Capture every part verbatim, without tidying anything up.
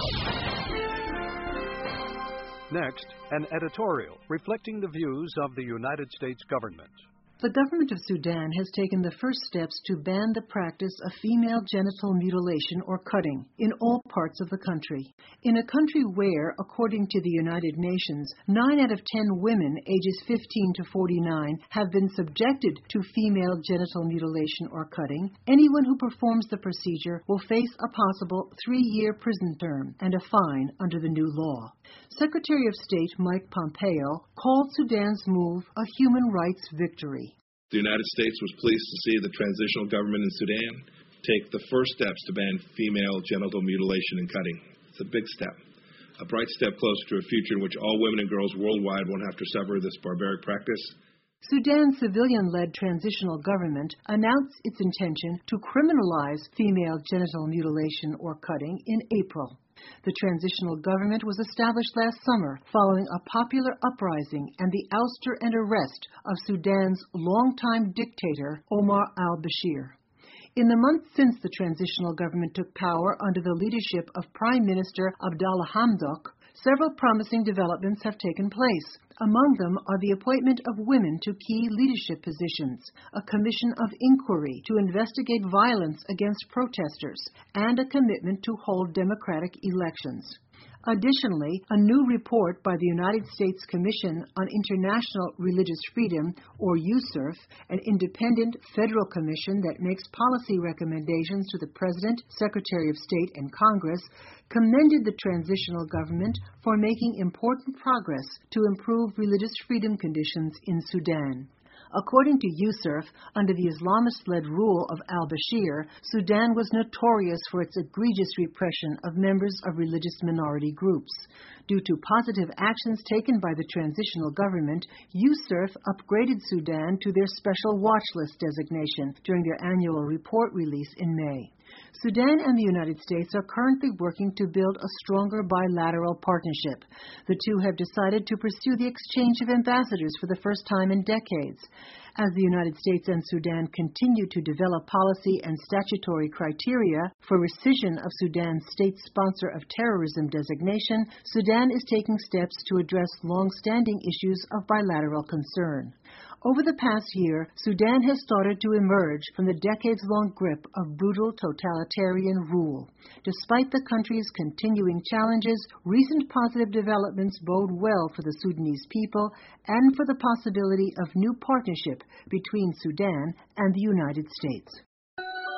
Next, an editorial reflecting the views of the United States government. The government of Sudan has taken the first steps to ban the practice of female genital mutilation or cutting in all parts of the country. In a country where, according to the United Nations, nine out of ten women ages fifteen to forty-nine have been subjected to female genital mutilation or cutting, anyone who performs the procedure will face a possible three-year prison term and a fine under the new law. Secretary of State Mike Pompeo called Sudan's move a human rights victory. The United States was pleased to see the transitional government in Sudan take the first steps to ban female genital mutilation and cutting. It's a big step, a bright step closer to a future in which all women and girls worldwide won't have to suffer this barbaric practice. Sudan's civilian-led transitional government announced its intention to criminalize female genital mutilation or cutting in April. The transitional government was established last summer following a popular uprising and the ouster and arrest of Sudan's longtime dictator, Omar al-Bashir. In the months since the transitional government took power under the leadership of Prime Minister Abdallah Hamdok, several promising developments have taken place. Among them are the appointment of women to key leadership positions, a commission of inquiry to investigate violence against protesters, and a commitment to hold democratic elections. Additionally, a new report by the United States Commission on International Religious Freedom, or U S C I R F, an independent federal commission that makes policy recommendations to the President, Secretary of State, and Congress, commended the transitional government for making important progress to improve religious freedom conditions in Sudan. According to U S C I R F, under the Islamist-led rule of al-Bashir, Sudan was notorious for its egregious repression of members of religious minority groups. Due to positive actions taken by the transitional government, U S C I R F upgraded Sudan to their special watch list designation during their annual report release in May. Sudan and the United States are currently working to build a stronger bilateral partnership. The two have decided to pursue the exchange of ambassadors for the first time in decades. As the United States and Sudan continue to develop policy and statutory criteria for rescission of Sudan's state sponsor of terrorism designation, Sudan is taking steps to address long-standing issues of bilateral concern. Over the past year, Sudan has started to emerge from the decades-long grip of brutal totalitarian rule. Despite the country's continuing challenges, recent positive developments bode well for the Sudanese people and for the possibility of new partnership between Sudan and the United States.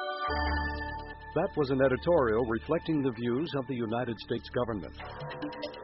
That was an editorial reflecting the views of the United States government.